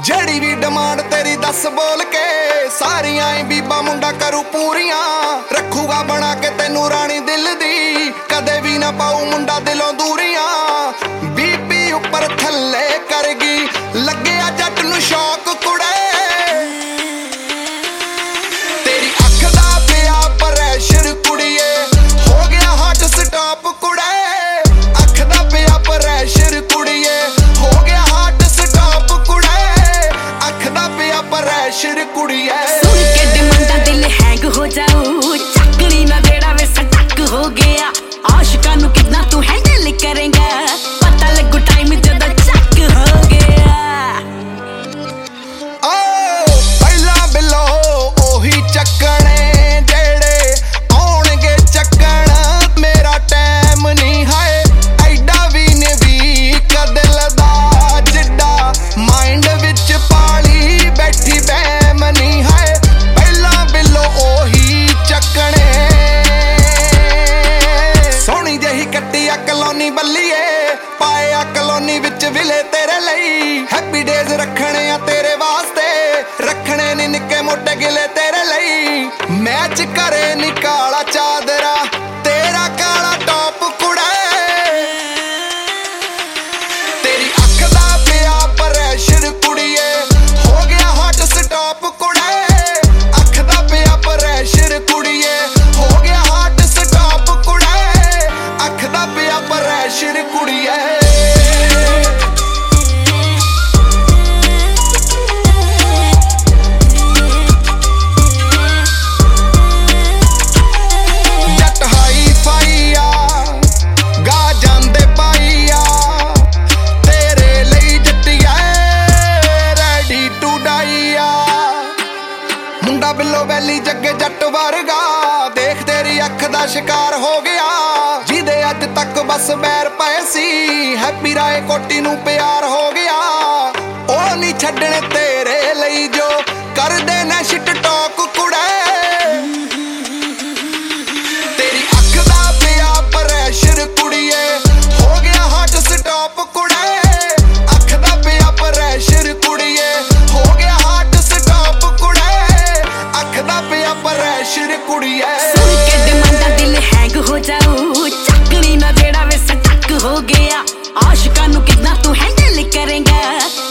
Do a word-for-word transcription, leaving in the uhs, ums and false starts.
ਜਿਹੜੀ ਵੀ ਡਿਮਾਂਡ ਤੇਰੀ ਦੱਸ ਬੋਲ ਕੇ ਸਾਰੀਆਂ ਹੀ ਬੀਬਾ ਮੁੰਡਾ ਕਰੂ ਪੂਰੀਆਂ ਰੱਖੂਗਾ ਬਣਾ ਕੇ ਤੈਨੂੰ ਰਾਣੀ ਦਿਲ ਦੀ ਕਦੇ ਵੀ ਨਾ ਪਾਉ ਮੁੰਡਾ ਦਿਲੋਂ ਦੂਰੀਆਂ ਬੀਬੀ ਉੱਪਰ ਥੱਲੇ ਕਰਗੀ ਲੱਗਿਆ ਜੱਟ ਨੂੰ ਸ਼ੌਕ ਕੁੜੇ ਤੇਰੀ ਅੱਖ ਦਾ ਪਿਆ ਪ੍ਰੈਸ਼ਰ ਕੁੜੀਏ ਹੋ ਗਿਆ ਹਾਰਟ ਸਟਾਪ ਕੁੜੇ ਅੱਖ ਦਾ ਪਿਆ ਪ੍ਰੈਸ਼ਰ ਕੁੜੀਏ ਹੋ ਗਿਆ ਹਾਰਟ ਸਟਾਪ ਕੁੜੇ ਅੱਖ ਦਾ ਪਿਆ ਪ੍ਰੈਸ਼ਰ ਕੁੜੀਏ ਸੁਣ ਕੇ ਡਿਮਾਂਡਾਂ ਦਿਲ ਹੈਂਗ ਹੋ ਜਾਊ ਚੱਕਣੀ ਨਾ ਜਿਹੜਾ ਵੇ ਸਟਕ ਹੋ ਗਿਆ ਆਸ਼ਿਕਾਂ ਨੂੰ ਕਿੰਨਾ ਤੂੰ ਹੈਂਡਲ ਕਰੇਂਗਾ ਪਤਾ ਲੱਗੂ ਟਾਈਮ ਜਦੋਂ ਚੱਕ ਹੋ ਗਿਆ ਓ ਪਹਿਲਾਂ ਬਿੱਲੋ ਉਹੀ ਚੱਕਣੇ ਜਿਹੜੇ ਆਉਣਗੇ ਚੱਕਣ ਮੇਰਾ ਟਾਈਮ ਨਹੀਂ ਹੈ ਐਡਾ ਵੀ ਨੇ ਵੀ ਦਿਲ ਦਾ ਜਿੱਡਾ ਮਾਈਂਡ ਵਿੱਚ ਪਾਲੀ ਬੈਠੀ ਬੈਮ ਨਹੀਂ ਹੈ ਪਹਿਲਾਂ ਬਿੱਲੋ ਉਹੀ ਚੱਕਣੇ ਸੋਹਣੀ ਜਿਹੀ ਕੱਟੀ ਆ ਕਲੋਨੀ ਬੱਲੀਏ ਪਾਏ ਆ ਕਲੋਨੀ ਵਿੱਚ ਵਿਲੇ ਤੇਰੇ ਲਈ ਹੈਪੀ ਡੇਜ਼ ਰੱਖਣੇ ਆ ਤੇਰੇ ਵਾਸਤੇ ਰੱਖਣੇ ਨੀ ਨਿੱਕੇ ਮੋਟੇ ਗਿਲੇ ਤੇਰੇ ਲਈ ਮੈਚ ਕਰੇ ਨੀ ਕਾਲਾ ਚਾਦਰਾ ਤੇਰਾ ਕਾਲਾ ਟੌਪ ਕੁੜੇ ਤੇਰੀ ਅੱਖ ਦਾ ਪਿਆ ਪ੍ਰੈਸ਼ਰ ਕੁੜੀਏ ਹੋ ਗਿਆ ਹਾਰਟ ਸਟਾਪ ਕੁੜੇ ਅੱਖ ਦਾ ਪਿਆ ਪ੍ਰੈਸ਼ਰ ਕੁੜੀਏ ਹੋ ਗਿਆ ਹਾਰਟ ਸਟਾਪ ਕੁੜੇ ਅੱਖ ਦਾ ਪਿਆ ਪ੍ਰੈਸ਼ਰ ਕੁੜੀਏ ਮੁੰਡਾ ਬਿੱਲੋ ਵੈਲੀ ਜੱਗੇ ਜੱਟ ਵਰਗਾ ਦੇਖ ਤੇਰੀ ਅੱਖ ਦਾ ਸ਼ਿਕਾਰ ਹੋ ਗਿਆ ਜਿਹਦੇ ਅੱਜ ਤੱਕ ਬਸ ਬੈਰ ਪਏ ਸੀ ਹੈਪੀ ਰਾਏ ਕੋਟੀ ਨੂੰ ਪਿਆਰ ਹੋ ਗਿਆ ਉਹ ਨਹੀਂ ਛੱਡਣੇ ਤੇਰੇ ਲਈ ਜੋ ਕਰਦੇ ਨੇ ਸ਼ਿਟ ਟਾਕ ਕੁੜੇ ਤੇਰੀ ਅੱਖ ਦਾ ਪਿਆ ਪ੍ਰੈਸ਼ਰ ਕੁੜੀਏ ਹੋ ਗਿਆ ਹਾਰਟ ਸਟਾਪ ਕੁੜੇ ਅੱਖ ਦਾ ਪਿਆ ਪ੍ਰੈਸ਼ਰ ਕੁੜੀਏ ਹੋ ਗਿਆ ਹਾਰਟ ਸਟਾਪ ਕੁੜੇ ਅੱਖ ਦਾ ਪਿਆ ਪ੍ਰੈਸ਼ਰ ਕੁੜੀਏ ਸੁਣ ਕੇ ਡਿਮਾਂਡਾਂ ਦਿਲ ਹੈਂਗ ਹੋ ਜਾਊ ਚੱਕਣੀ ਨਾ ਜਿਹੜਾ ਵੇ ਸਟਕ ਹੋ ਗਿਆ ਆਸ਼ਿਕਾਂ ਨੂੰ ਕਿੰਨਾ ਤੂੰ ਹੈਂਡਲ ਕਰੇਂਗਾ